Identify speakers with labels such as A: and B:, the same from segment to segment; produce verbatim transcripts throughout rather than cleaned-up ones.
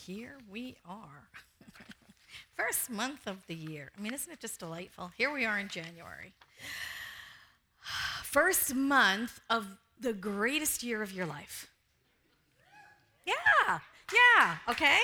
A: here we are. First month of the year. I mean, isn't it just delightful? Here we are in January. First month of the greatest year of your life. Yeah, yeah, okay?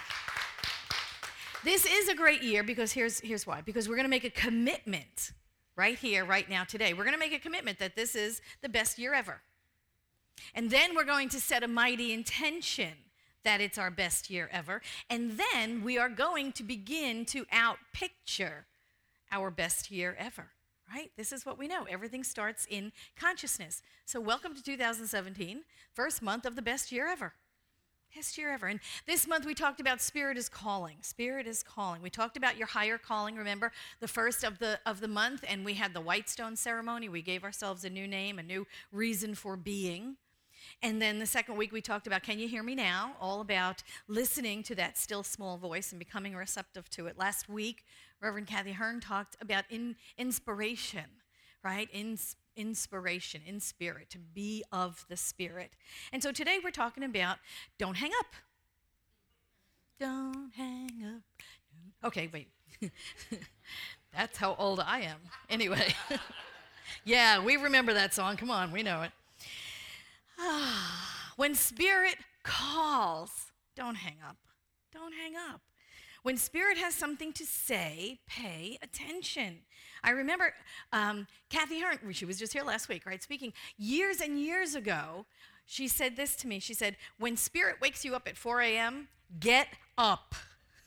A: This is a great year because here's, here's why. Because we're going to make a commitment right here, right now, today. We're going to make a commitment that this is the best year ever. And then we're going to set a mighty intention that it's our best year ever. And then we are going to begin to outpicture our best year ever, right? This is what we know. Everything starts in consciousness. So welcome to two thousand seventeen, first month of the best year ever. Best year ever. And this month we talked about Spirit is calling. Spirit is calling. We talked about your higher calling, remember, the first of the of the month, and we had the Whitestone ceremony. We gave ourselves a new name, a new reason for being. And then the second week we talked about Can You Hear Me Now? All about listening to that still small voice and becoming receptive to it. Last week, Reverend Kathy Hearn talked about in, inspiration, right? In, inspiration, in spirit, to be of the Spirit. And so today we're talking about don't hang up. Don't hang up. Okay, wait. That's how old I am. Anyway. Yeah, we remember that song. Come on, we know it. When Spirit calls, don't hang up. Don't hang up. When Spirit has something to say, pay attention. I remember um, Kathy Hearn, she was just here last week, right, speaking. Years and years ago, she said this to me. She said, when Spirit wakes you up at four a.m., get up.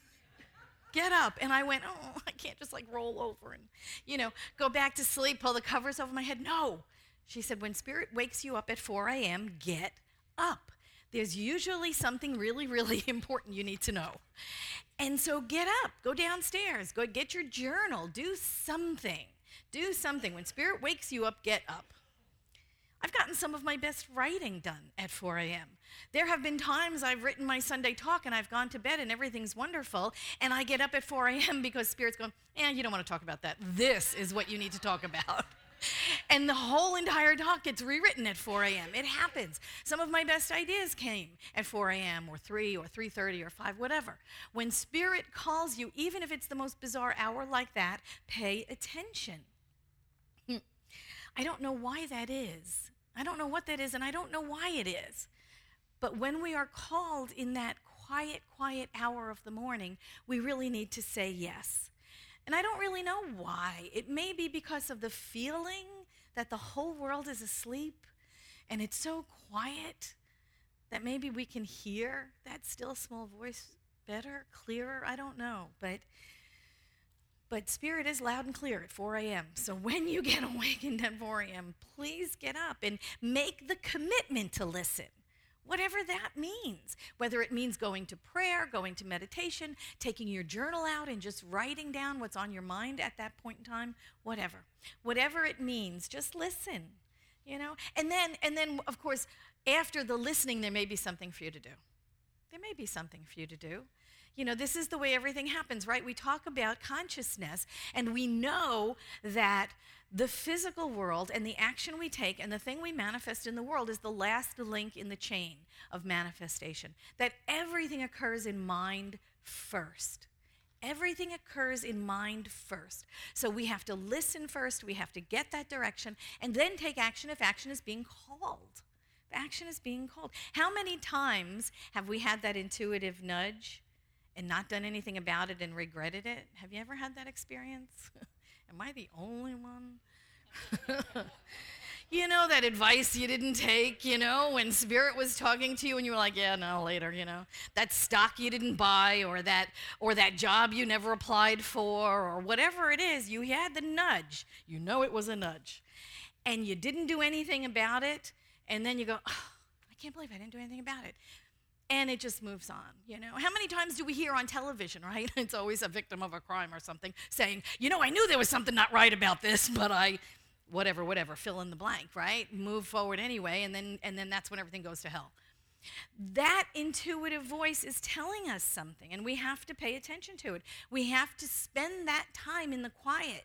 A: Get up. And I went, oh, I can't just like roll over and, you know, go back to sleep, pull the covers over my head. No. She said, when Spirit wakes you up at four a.m., get up. There's usually something really, really important you need to know. And so get up, go downstairs, go get your journal, do something. Do something. When Spirit wakes you up, get up. I've gotten some of my best writing done at four a.m. There have been times I've written my Sunday talk and I've gone to bed and everything's wonderful, and I get up at four a.m. because Spirit's going, eh, you don't want to talk about that. This is what you need to talk about. And the whole entire talk gets rewritten at four a.m. It happens. Some of my best ideas came at four a.m. or three or three thirty or five, whatever. When Spirit calls you, even if it's the most bizarre hour like that, pay attention. Hmm. I don't know why that is. I don't know what that is, and I don't know why it is. But when we are called in that quiet, quiet hour of the morning, we really need to say yes. And I don't really know why. It may be because of the feeling that the whole world is asleep and it's so quiet that maybe we can hear that still small voice better, clearer. I don't know. But, but Spirit is loud and clear at four a.m. So when you get awakened at four a.m., please get up and make the commitment to listen. Whatever that means, whether it means going to prayer, going to meditation, taking your journal out and just writing down what's on your mind at that point in time, whatever. Whatever it means, just listen, you know? And then, and then, of course, after the listening, there may be something for you to do. There may be something for you to do. You know, this is the way everything happens, right? We talk about consciousness, and we know that the physical world and the action we take and the thing we manifest in the world is the last link in the chain of manifestation. That everything occurs in mind first. Everything occurs in mind first. So we have to listen first, we have to get that direction, and then take action if action is being called. If action is being called. How many times have we had that intuitive nudge and not done anything about it and regretted it? Have you ever had that experience? Am I the only one? You know, that advice you didn't take, you know, when Spirit was talking to you and you were like, yeah, no, later, you know. That stock you didn't buy or that or that job you never applied for or whatever it is, you had the nudge. You know it was a nudge. And you didn't do anything about it, and then you go, oh, I can't believe I didn't do anything about it. And it just moves on, you know. How many times do we hear on television, right? It's always a victim of a crime or something saying, you know, I knew there was something not right about this, but I, whatever, whatever, fill in the blank, right? Move forward anyway, and then and then that's when everything goes to hell. That intuitive voice is telling us something, and we have to pay attention to it. We have to spend that time in the quiet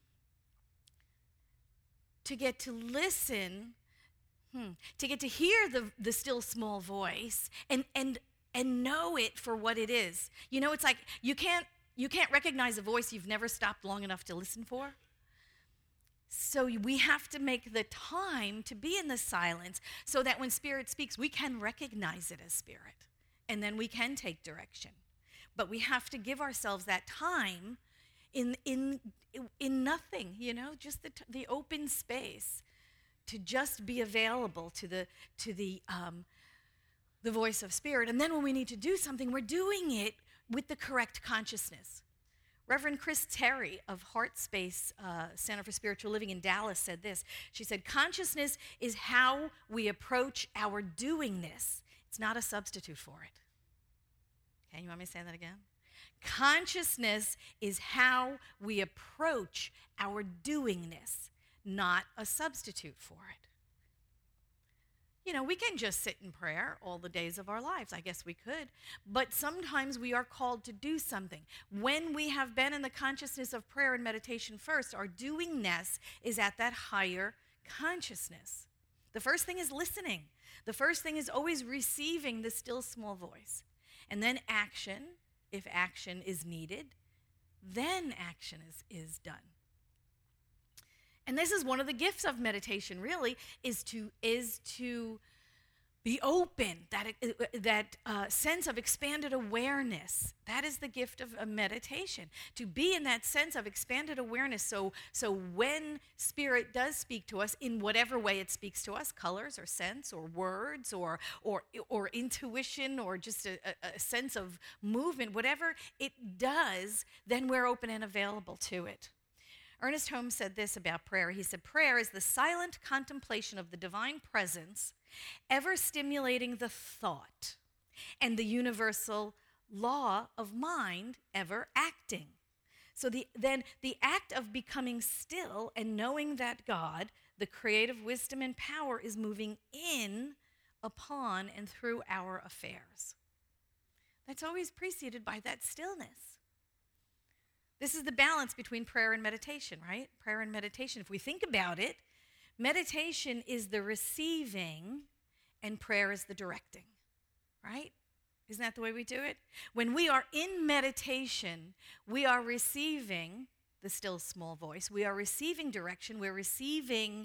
A: to get to listen Hmm. To get to hear the, the still small voice and, and and know it for what it is. You know, it's like you can't you can't recognize a voice you've never stopped long enough to listen for. So we have to make the time to be in the silence so that when Spirit speaks, we can recognize it as Spirit, and then we can take direction. But we have to give ourselves that time in in in nothing, you know, just the the open space to just be available to the to the um, the voice of Spirit. And then when we need to do something, we're doing it with the correct consciousness. Reverend Chris Terry of Heart Space uh, Center for Spiritual Living in Dallas said this. She said, consciousness is how we approach our doingness. It's not a substitute for it. Okay, you want me to say that again? Consciousness is how we approach our doingness, not a substitute for it. You know, we can just sit in prayer all the days of our lives. I guess we could. But sometimes we are called to do something. When we have been in the consciousness of prayer and meditation first, our doingness is at that higher consciousness. The first thing is listening. The first thing is always receiving the still small voice. And then action, if action is needed, then action is, is done. And this is one of the gifts of meditation, really, is to is to be open, that, that uh, sense of expanded awareness. That is the gift of, of meditation, to be in that sense of expanded awareness. So, so when Spirit does speak to us, in whatever way it speaks to us, colors or sense or words or or, or intuition or just a, a sense of movement, whatever it does, then we're open and available to it. Ernest Holmes said this about prayer. He said, prayer is the silent contemplation of the divine presence, ever stimulating the thought, and the universal law of mind ever acting. So the, then the act of becoming still and knowing that God, the creative wisdom and power, is moving in, upon, and through our affairs. That's always preceded by that stillness. This is the balance between prayer and meditation, right? Prayer and meditation. If we think about it, meditation is the receiving and prayer is the directing, right? Isn't that the way we do it? When we are in meditation, we are receiving the still small voice. We are receiving direction. We're receiving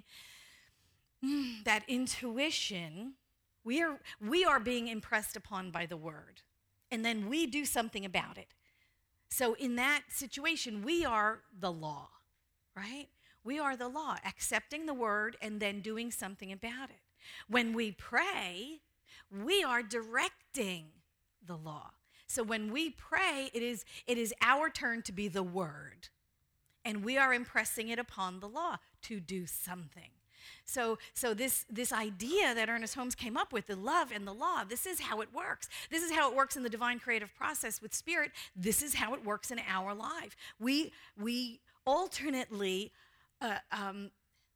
A: mm, that intuition. We are, we are being impressed upon by the word. And then we do something about it. So in that situation, we are the law, right? We are the law, accepting the word and then doing something about it. When we pray, we are directing the law. So when we pray, it is, it is our turn to be the word. And we are impressing it upon the law to do something. So, so this, this idea that Ernest Holmes came up with, the love and the law, this is how it works. This is how it works in the divine creative process with Spirit. This is how it works in our life. We, we alternately uh, um,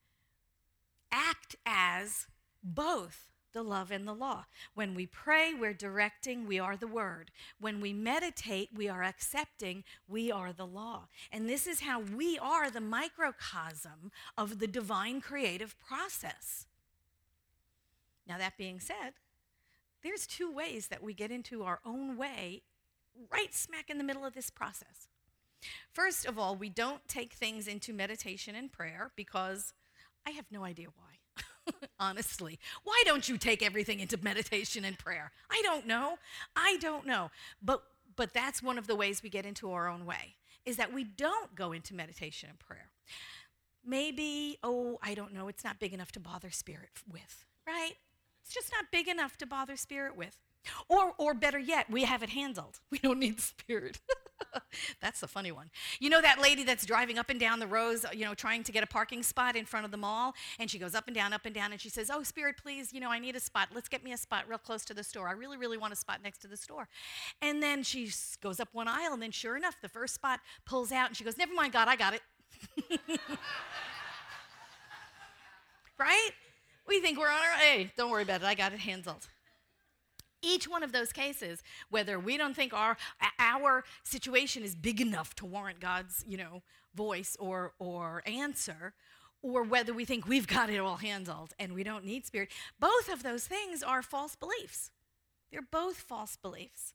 A: act as both the love and the law. When we pray, we're directing, we are the word. When we meditate, we are accepting, we are the law. And this is how we are the microcosm of the divine creative process. Now, that being said, there's two ways that we get into our own way right smack in the middle of this process. First of all, we don't take things into meditation and prayer because I have no idea why. Honestly, why don't you take everything into meditation and prayer? I don't know. I don't know. But but that's one of the ways we get into our own way, is that we don't go into meditation and prayer. Maybe, oh, I don't know, it's not big enough to bother Spirit with, right? It's just not big enough to bother Spirit with. Or or better yet, we have it handled. We don't need Spirit. That's the funny one. You know that lady that's driving up and down the rows, you know, trying to get a parking spot in front of the mall, and she goes up and down, up and down, and she says, oh, Spirit, please, you know, I need a spot. Let's get me a spot real close to the store. I really, really want a spot next to the store. And then she goes up one aisle, and then sure enough, the first spot pulls out, and she goes, never mind, God, I got it. Right? We think we're on our, hey, don't worry about it. I got it handled. Each one of those cases, whether we don't think our our situation is big enough to warrant God's, you know, voice or or answer, or whether we think we've got it all handled and we don't need Spirit, both of those things are false beliefs. They're both false beliefs.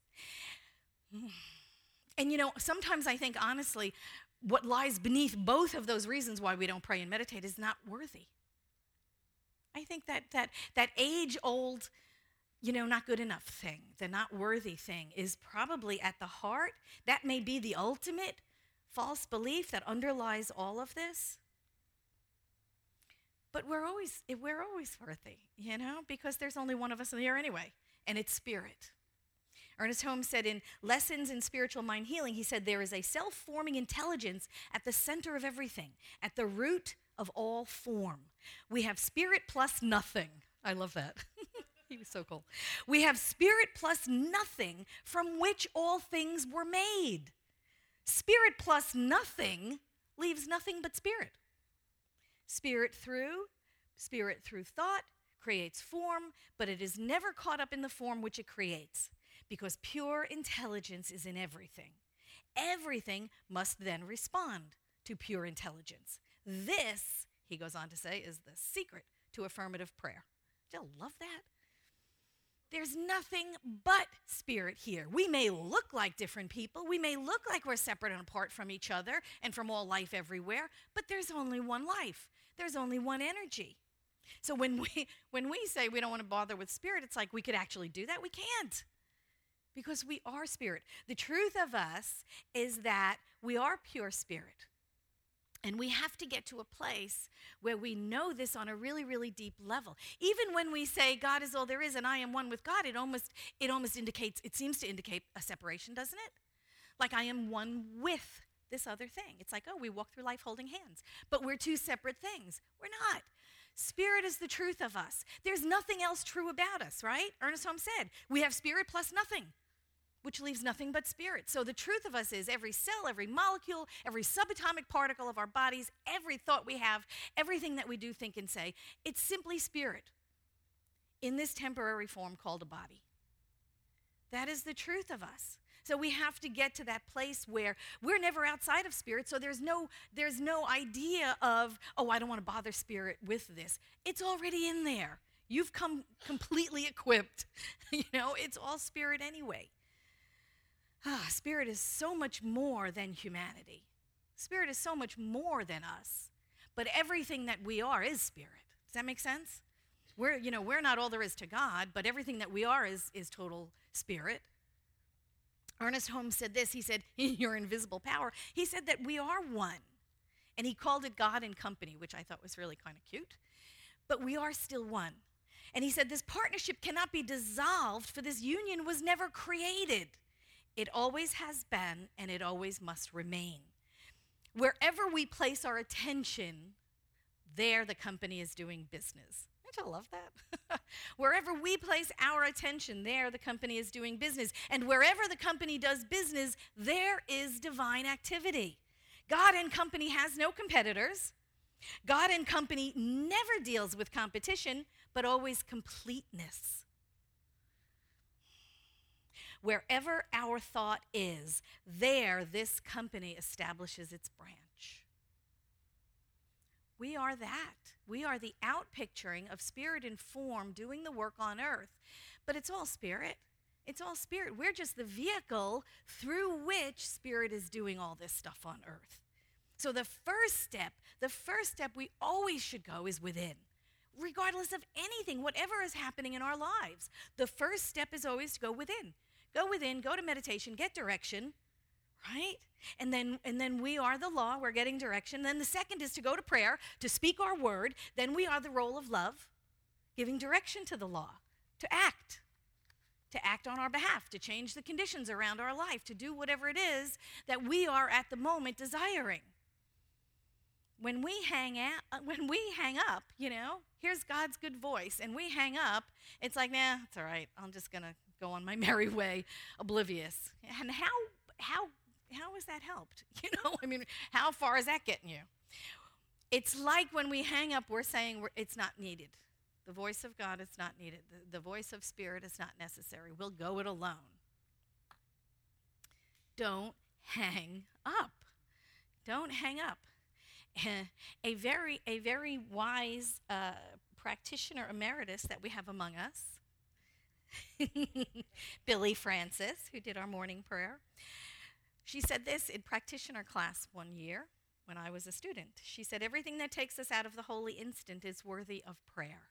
A: And you know, sometimes I think, honestly, what lies beneath both of those reasons why we don't pray and meditate is not worthy. I think that that that age-old, you know, not good enough thing, the not worthy thing, is probably at the heart. That may be the ultimate false belief that underlies all of this. But we're always we're always worthy, you know, because there's only one of us in the air anyway, and it's spirit. Ernest Holmes said in Lessons in Spiritual Mind Healing, he said, there is a self-forming intelligence at the center of everything, at the root of all form. We have spirit plus nothing. I love that. He was so cool. We have spirit plus nothing from which all things were made. Spirit plus nothing leaves nothing but spirit. Spirit through, spirit through thought creates form, but it is never caught up in the form which it creates. Because pure intelligence is in everything. Everything must then respond to pure intelligence. This, he goes on to say, is the secret to affirmative prayer. Do you love that? There's nothing but spirit here. We may look like different people. We may look like we're separate and apart from each other and from all life everywhere, but there's only one life. There's only one energy. So when we when we say we don't want to bother with spirit, it's like we could actually do that. We can't. Because we are spirit. The truth of us is that we are pure spirit. And we have to get to a place where we know this on a really, really deep level. Even when we say God is all there is and I am one with God, it almost it almost indicates, it seems to indicate a separation, doesn't it? Like I am one with this other thing. It's like, oh, we walk through life holding hands. But we're two separate things. We're not. Spirit is the truth of us. There's nothing else true about us, right? Ernest Holmes said, we have spirit plus nothing, which leaves nothing but spirit. So the truth of us is every cell, every molecule, every subatomic particle of our bodies, every thought we have, everything that we do, think, and say, it's simply spirit in this temporary form called a body. That is the truth of us. So we have to get to that place where we're never outside of spirit, so there's no, there's no idea of, oh, I don't want to bother spirit with this. It's already in there. You've come completely equipped. You know, it's all spirit anyway. Ah, spirit is so much more than humanity. Spirit is so much more than us. But everything that we are is spirit. Does that make sense? We're, you know, we're not all there is to God, but everything that we are is, is total spirit. Ernest Holmes said this. He said, in your invisible power, he said that we are one. And he called it God and company, which I thought was really kind of cute. But we are still one. And he said this partnership cannot be dissolved, for this union was never created. It always has been, and it always must remain. Wherever we place our attention, there the company is doing business. Don't you love that? Wherever we place our attention, there the company is doing business. And wherever the company does business, there is divine activity. God and company has no competitors. God and company never deals with competition, but always completeness. Wherever our thought is, there this company establishes its branch. We are that. We are the outpicturing of spirit and form doing the work on earth. But it's all spirit. It's all spirit. We're just the vehicle through which spirit is doing all this stuff on earth. So the first step, the first step we always should go is within. Regardless of anything, whatever is happening in our lives, the first step is always to go within. Go within, go to meditation, get direction, right? And then and then we are the law, we're getting direction. Then the second is to go to prayer, to speak our word. Then we are the role of love, giving direction to the law, to act, to act on our behalf, to change the conditions around our life, to do whatever it is that we are at the moment desiring. When we hang out, when we hang up, you know, here's God's good voice, and we hang up, it's like, nah, it's all right. I'm just going to go on my merry way, oblivious. And how how how has that helped? You know, I mean, how far is that getting you? It's like when we hang up, we're saying we're, it's not needed. The voice of God is not needed. The, the voice of spirit is not necessary. We'll go it alone. Don't hang up. Don't hang up. A very a very wise uh, practitioner emeritus that we have among us Billy Francis, who did our morning prayer. She said this in practitioner class one year when I was a student. She said, everything that takes us out of the holy instant is worthy of prayer.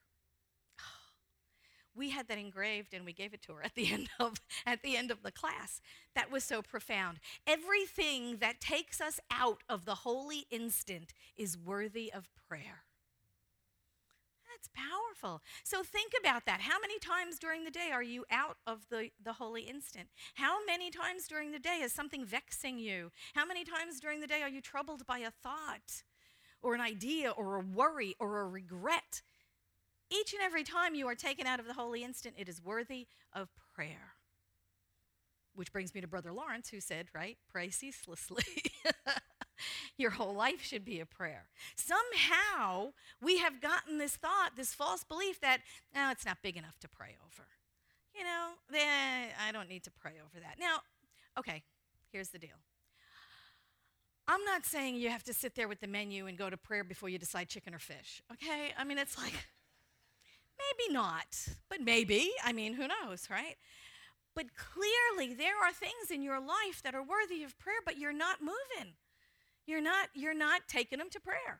A: We had that engraved and we gave it to her at the end of at the end of the class. That was so profound. Everything that takes us out of the holy instant is worthy of prayer. That's powerful. So think about that. How many times during the day are you out of the, the holy instant? How many times during the day is something vexing you? How many times during the day are you troubled by a thought or an idea or a worry or a regret? Each and every time you are taken out of the holy instant, it is worthy of prayer. Which brings me to Brother Lawrence, who said, right, pray ceaselessly. Your whole life should be a prayer. Somehow, we have gotten this thought, this false belief that, no, it's not big enough to pray over. You know, eh, I don't need to pray over that. Now, okay, here's the deal. I'm not saying you have to sit there with the menu and go to prayer before you decide chicken or fish, okay? I mean, it's like, maybe not, but maybe. I mean, who knows, right? But clearly, there are things in your life that are worthy of prayer, but you're not moving. You're not, you're not taking them to prayer.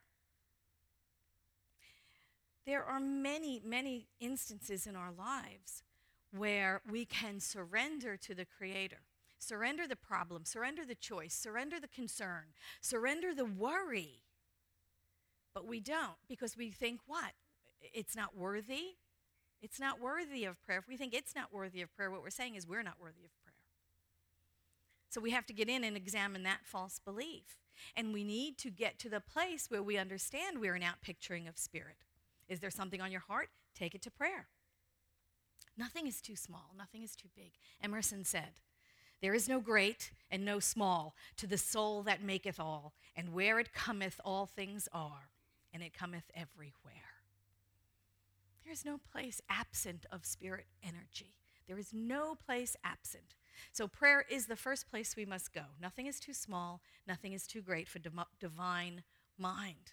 A: There are many, many instances in our lives where we can surrender to the Creator. Surrender the problem, surrender the choice, surrender the concern, surrender the worry. But we don't, because we think what? It's not worthy? It's not worthy of prayer. If we think it's not worthy of prayer, what we're saying is we're not worthy of prayer. So we have to get in and examine that false belief. And we need to get to the place where we understand we're an outpicturing of Spirit. Is there something on your heart? Take it to prayer. Nothing is too small. Nothing is too big. Emerson said, there is no great and no small to the soul that maketh all, and where it cometh all things are, and it cometh everywhere. There is no place absent of Spirit energy. There is no place absent. So prayer is the first place we must go. Nothing is too small. Nothing is too great for dim- divine mind.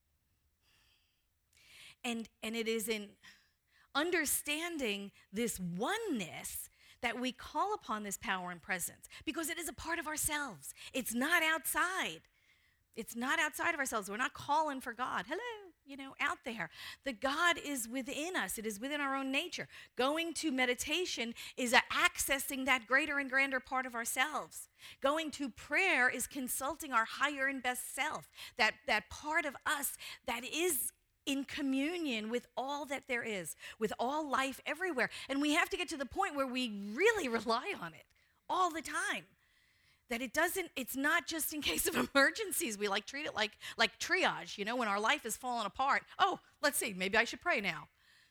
A: And, and it is in understanding this oneness that we call upon this power and presence, because it is a part of ourselves. It's not outside. It's not outside of ourselves. We're not calling for God. Hello. You know, out there. The God is within us. It is within our own nature. Going to meditation is a accessing that greater and grander part of ourselves. Going to prayer is consulting our higher and best self, that, that part of us that is in communion with all that there is, with all life everywhere. And we have to get to the point where we really rely on it all the time. That it doesn't, it's not just in case of emergencies. We like treat it like, like triage, you know, when our life is falling apart. Oh, let's see, maybe I should pray now.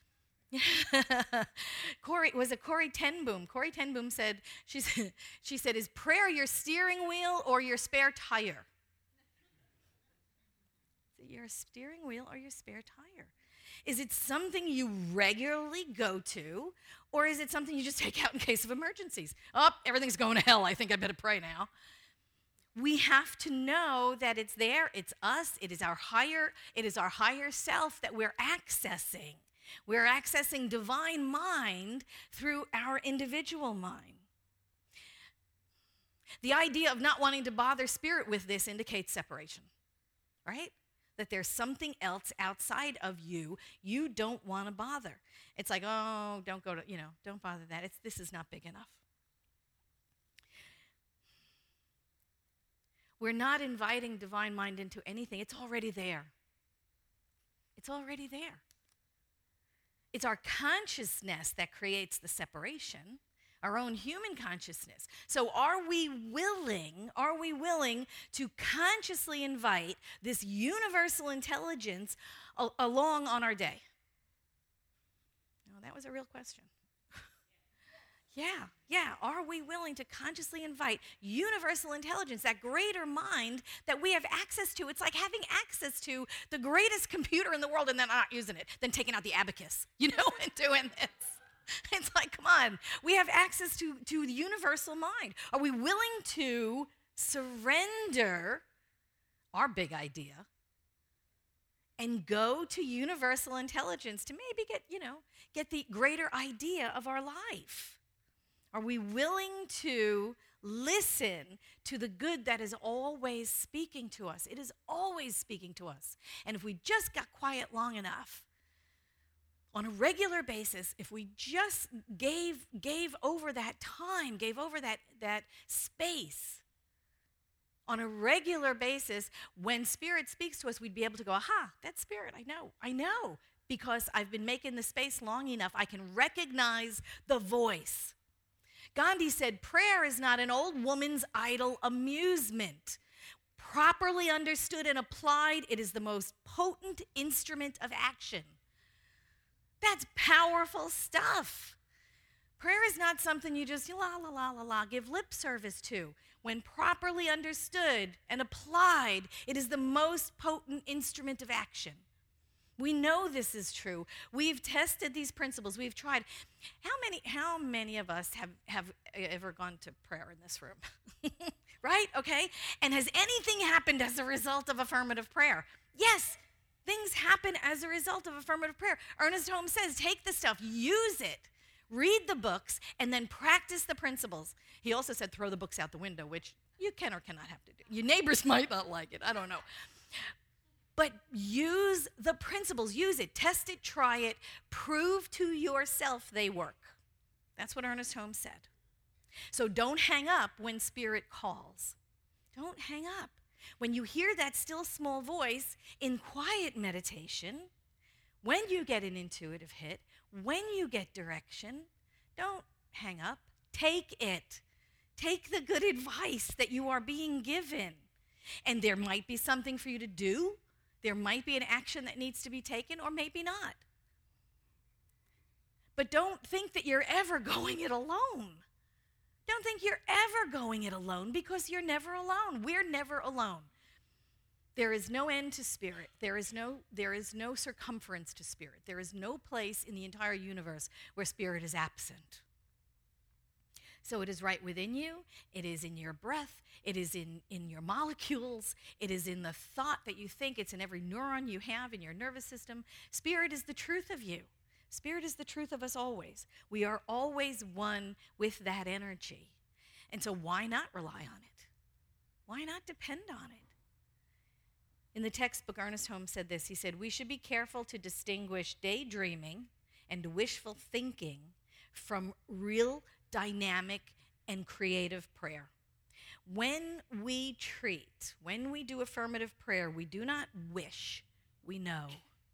A: Corey, was it Corey ten Boom? Corey ten Boom said, she said, she said, is prayer your steering wheel or your spare tire? Is it your steering wheel or your spare tire? Is it something you regularly go to, or is it something you just take out in case of emergencies? Oh, everything's going to hell. I think I better pray now. We have to know that it's there. It's us. It is our higher, it is our higher self that we're accessing. We're accessing divine mind through our individual mind. The idea of not wanting to bother Spirit with this indicates separation, right? That there's something else outside of you you don't want to bother. It's like, oh, don't go to, you know, don't bother that. It's, this is not big enough. We're not inviting divine mind into anything. It's already there. It's already there. It's our consciousness that creates the separation, our own human consciousness. So are we willing, are we willing to consciously invite this universal intelligence a- along on our day? No, that was a real question. yeah, yeah. Are we willing to consciously invite universal intelligence, that greater mind that we have access to? It's like having access to the greatest computer in the world and then not using it, then taking out the abacus, you know, and doing this. It's like, come on, we have access to, to the universal mind. Are we willing to surrender our big idea and go to universal intelligence to maybe get, you know, get the greater idea of our life? Are we willing to listen to the good that is always speaking to us? It is always speaking to us. And if we just got quiet long enough, on a regular basis, if we just gave gave over that time, gave over that, that space, on a regular basis, when Spirit speaks to us, we'd be able to go, aha, that's Spirit, I know, I know. Because I've been making the space long enough, I can recognize the voice. Gandhi said, prayer is not an old woman's idle amusement. Properly understood and applied, it is the most potent instrument of action. That's powerful stuff. Prayer is not something you just la, la, la, la, la, give lip service to. When properly understood and applied, it is the most potent instrument of action. We know this is true. We've tested these principles. We've tried. How many, how many of us have, have ever gone to prayer in this room? Right? Okay? And has anything happened as a result of affirmative prayer? Yes. Things happen as a result of affirmative prayer. Ernest Holmes says, take the stuff, use it, read the books, and then practice the principles. He also said, throw the books out the window, which you can or cannot have to do. Your neighbors might not like it. I don't know. But use the principles. Use it. Test it. Try it. Prove to yourself they work. That's what Ernest Holmes said. So don't hang up when Spirit calls. Don't hang up. When you hear that still small voice in quiet meditation, when you get an intuitive hit, when you get direction, don't hang up. Take it. Take the good advice that you are being given. And there might be something for you to do. There might be an action that needs to be taken, or maybe not. But don't think that you're ever going it alone. Don't think you're ever going it alone, because you're never alone. We're never alone. There is no end to Spirit. There is no, there is no circumference to Spirit. There is no place in the entire universe where Spirit is absent. So it is right within you. It is in your breath. It is in, in your molecules. It is in the thought that you think. It's in every neuron you have in your nervous system. Spirit is the truth of you. Spirit is the truth of us always. We are always one with that energy. And so why not rely on it? Why not depend on it? In the textbook, Ernest Holmes said this. He said, we should be careful to distinguish daydreaming and wishful thinking from real, dynamic, and creative prayer. When we treat, when we do affirmative prayer, we do not wish, we know.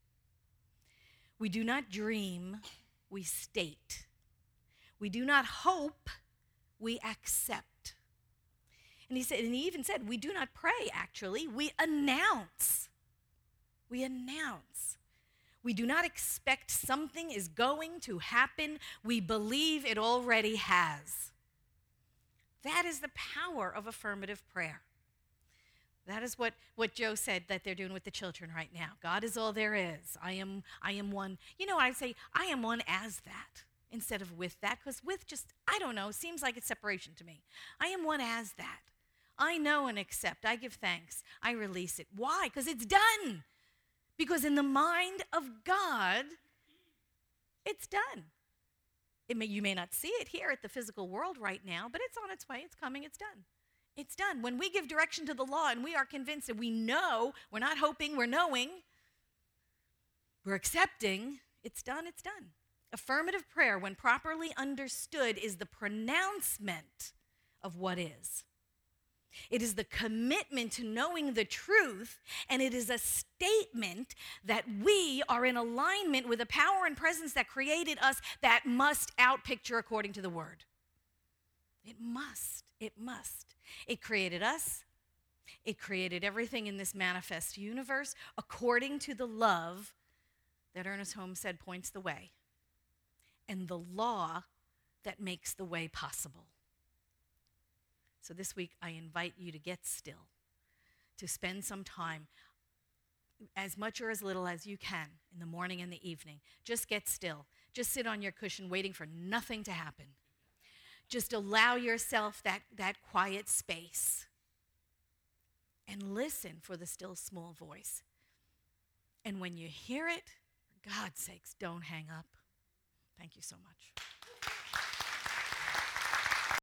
A: We do not dream, we state. We do not hope, we accept. And he said, and he even said, we do not pray, actually, we announce. We announce. We do not expect something is going to happen. We believe it already has. That is the power of affirmative prayer. That is what, what Joe said that they're doing with the children right now. God is all there is. I am, I am one. You know, I say, I am one as that instead of with that, because with just, I don't know, seems like it's separation to me. I am one as that. I know and accept. I give thanks. I release it. Why? Because it's done. Because in the mind of God, it's done. It may, you may not see it here at the physical world right now, but it's on its way. It's coming. It's done. It's done. When we give direction to the law and we are convinced that we know, we're not hoping, we're knowing, we're accepting, it's done, it's done. Affirmative prayer, when properly understood, is the pronouncement of what is. It is the commitment to knowing the truth, and it is a statement that we are in alignment with the power and presence that created us that must outpicture according to the word. It must. It must. It created us. It created everything in this manifest universe according to the love that Ernest Holmes said points the way, and the law that makes the way possible. So this week, I invite you to get still, to spend some time, as much or as little as you can, in the morning and the evening. Just get still. Just sit on your cushion waiting for nothing to happen. Just allow yourself that, that quiet space and listen for the still small voice. And when you hear it, for God's sakes, don't hang up. Thank you so much.